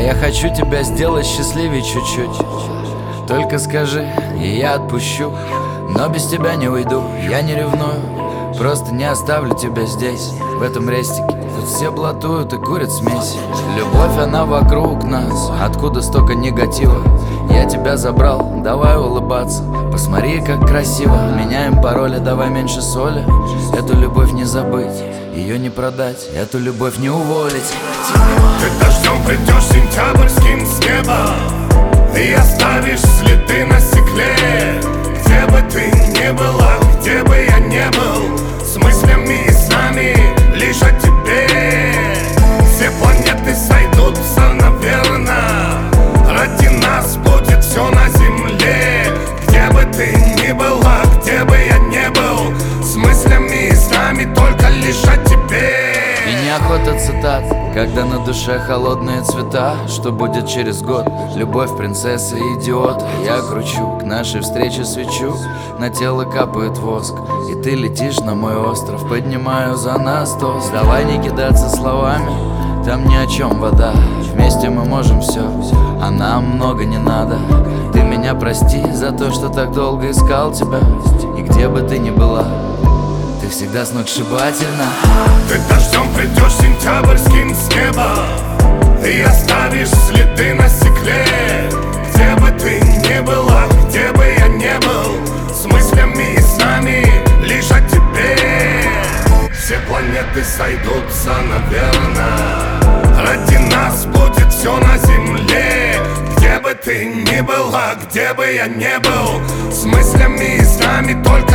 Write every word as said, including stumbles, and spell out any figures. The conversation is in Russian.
я хочу тебя сделать счастливее чуть-чуть. Только скажи, и я отпущу. Но без тебя не уйду, я не ревную. Просто не оставлю тебя здесь, в этом рестике. Тут все блатуют и курят смесь. Любовь, она вокруг нас, откуда столько негатива. Я тебя забрал, давай улыбаться. Посмотри, как красиво. Меняем пароли, давай меньше соли. Эту любовь не забыть, ее не продать, эту любовь не уволить. Ты дождем придешь сентябрьским с неба и оставишь следы на стекле. Где бы ты ни была, где бы я не был, с мыслями и снами лишь о тебе. Все планеты сойдутся, наверно, ради нас будет все на земле. Где бы ты ни была, где бы я не был, с мыслями и снами только лишь о тебе. И неохота цитат, когда на душе холодные цвета. Что будет через год? Любовь принцессы и идиот. Я кручу к нашей встрече свечу, на тело капает воск, и ты летишь на мой остров. Поднимаю за нас тост. Давай не кидаться словами, там ни о чем вода. Вместе мы можем все, а нам много не надо. Ты меня прости за то, что так долго искал тебя. И где бы ты ни была, ты всегда сногсшибательна. Ты дождем придешь сентябрьским с неба и оставишь следы на стекле. Где бы ты ни была, где бы я не был, с мыслями и снами лишь о тебе. Все планеты сойдутся, наверно, ради нас будет все на земле. Где бы ты ни была, где бы я не был, с мыслями и снами только